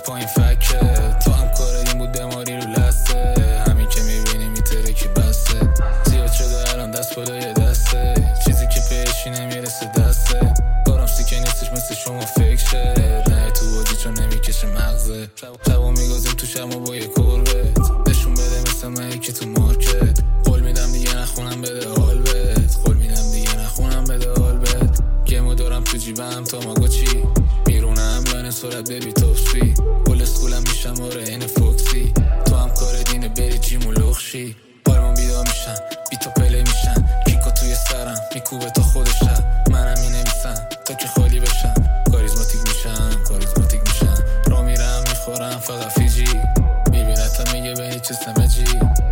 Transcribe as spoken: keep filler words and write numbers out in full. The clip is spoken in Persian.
پایین فکه تو هم کارت این بود دماری رو لسته همین که میبینی میتره کی بسته زیاد شده الان دست بالای دسته چیزی که پیشی نمیرسه دسته کارم سیکه نیستش مثل شما فکر شه نه تو بازی چون نمیکشه مغزه شبا میگازیم تو شما با یه کربت نشون بده مثل من که تو مارکت قول میدم دیگه نخونم بده حال بد قول میدم دیگه نخونم بده حال بد گمو دارم تو جیبم تا ماگوچی میرونم لانه سرعت ببی توفسی کل اسکولم میشم آره این فوکسی تو هم کار دینه بری جیم و لخشی پایمان بیدا میشن بی تو پلی میشن کیکو توی سرم میکوبه تا خودشم منم مینویسم تا که خالی بشم کاریزماتیک میشم کاریزماتیک میشم را میرم میخورم فقط فیجی میبینتم میگه به هیچ سمجی